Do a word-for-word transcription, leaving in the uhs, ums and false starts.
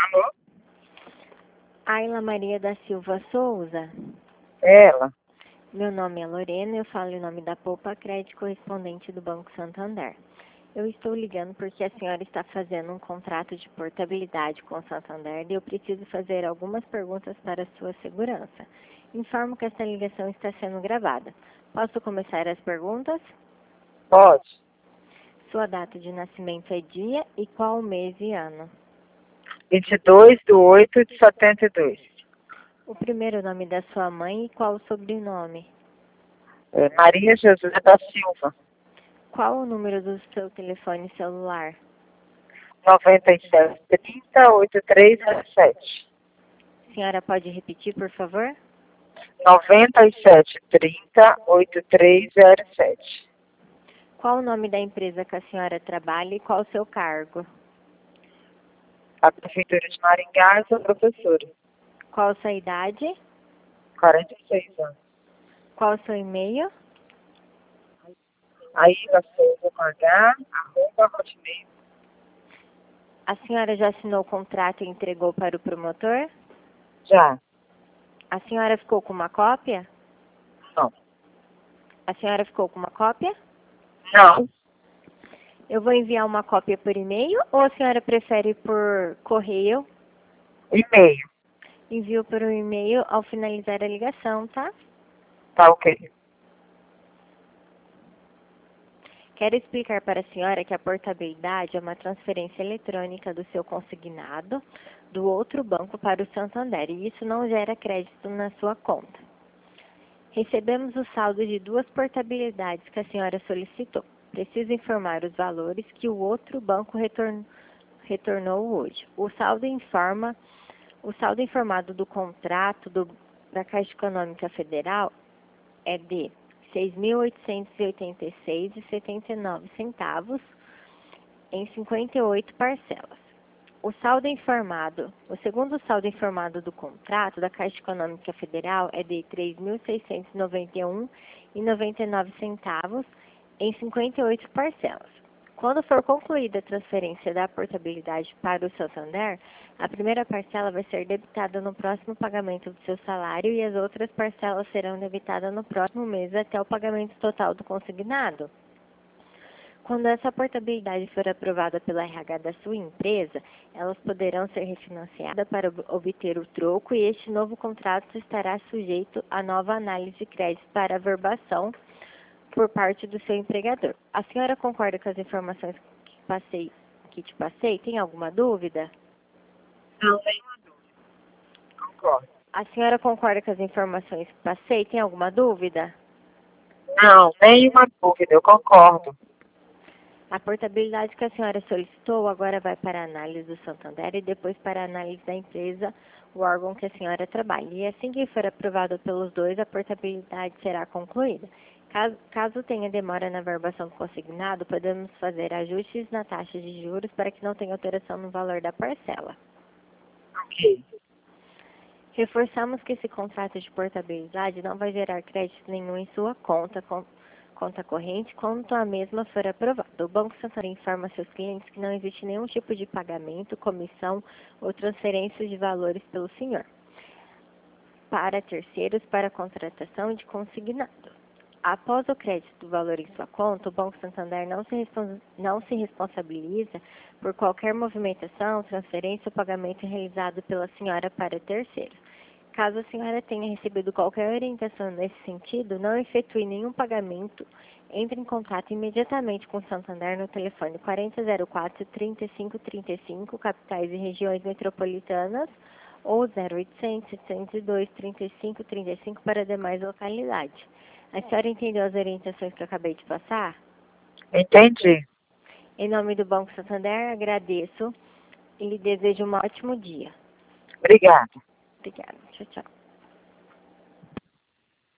Alô? Ayla Maria da Silva Souza. Ela. Meu nome é Lorena, eu falo em nome da Poupa Crédito correspondente do Banco Santander. Eu estou ligando porque a senhora está fazendo um contrato de portabilidade com o Santander e eu preciso fazer algumas perguntas para sua segurança. Informo que esta ligação está sendo gravada. Posso começar as perguntas? Pode. Sua data de nascimento é dia e qual mês e ano? vinte e dois de oito de setenta e dois. O primeiro nome da sua mãe e qual o sobrenome? É Maria José da Silva. Qual o número do seu telefone celular? noventa e sete, trinta, oitenta e três zero sete. A senhora pode repetir, por favor? noventa e sete, trinta, oitenta e três zero sete. Qual o nome da empresa que a senhora trabalha e qual o seu cargo? A Prefeitura de Maringá, eu sou professora. Qual a sua idade? quarenta e seis anos. Qual o seu e-mail? Aí, Souza com H, arroba hotmail. A senhora já assinou o contrato e entregou para o promotor? Já. A senhora ficou com uma cópia? Não. A senhora ficou com uma cópia? Não. Eu vou enviar uma cópia por e-mail ou a senhora prefere por correio? E-mail. Envio por um e-mail ao finalizar a ligação, tá? Tá ok. Quero explicar para a senhora que a portabilidade é uma transferência eletrônica do seu consignado do outro banco para o Santander e isso não gera crédito na sua conta. Recebemos o saldo de duas portabilidades que a senhora solicitou. Preciso informar os valores que o outro banco retorn, retornou hoje. O saldo informa, o saldo informado do contrato do, da Caixa Econômica Federal é de seis mil oitocentos e oitenta e seis reais e setenta e nove centavos em cinquenta e oito parcelas. O saldo informado, o segundo saldo informado do contrato da Caixa Econômica Federal é de três mil seiscentos e noventa e um reais e noventa e nove centavos em cinquenta e oito parcelas. Quando for concluída a transferência da portabilidade para o Santander, a primeira parcela vai ser debitada no próximo pagamento do seu salário e as outras parcelas serão debitadas no próximo mês até o pagamento total do consignado. Quando essa portabilidade for aprovada pela R H da sua empresa, elas poderão ser refinanciadas para ob- obter o troco e este novo contrato estará sujeito a nova análise de crédito para averbação por parte do seu empregador. A senhora concorda com as informações que, passei, que te passei? Tem alguma dúvida? Não, nenhuma dúvida. Concordo. A senhora concorda com as informações que passei? Tem alguma dúvida? Não, nenhuma dúvida, eu concordo. A portabilidade que a senhora solicitou agora vai para a análise do Santander e depois para a análise da empresa, o órgão que a senhora trabalha. E assim que for aprovado pelos dois, a portabilidade será concluída. Caso, caso tenha demora na verbação do consignado, podemos fazer ajustes na taxa de juros para que não tenha alteração no valor da parcela. Ok. Reforçamos que esse contrato de portabilidade não vai gerar crédito nenhum em sua conta, com, conta corrente, quando a mesma for aprovada. O Banco Santander informa seus clientes que não existe nenhum tipo de pagamento, comissão ou transferência de valores pelo senhor para terceiros para contratação de consignado. Após o crédito do valor em sua conta, o Banco Santander não se, não se responsabiliza por qualquer movimentação, transferência ou pagamento realizado pela senhora para terceiros. Caso a senhora tenha recebido qualquer orientação nesse sentido, não efetue nenhum pagamento, entre em contato imediatamente com o Santander no telefone quarenta zero quatro, trinta e cinco trinta e cinco, capitais e regiões metropolitanas, ou zero oitocentos, setecentos e dois, trinta e cinco trinta e cinco para demais localidades. A senhora entendeu as orientações que eu acabei de passar? Entendi. Em nome do Banco Santander, agradeço e lhe desejo um ótimo dia. Obrigada. Obrigada. Tchau, tchau.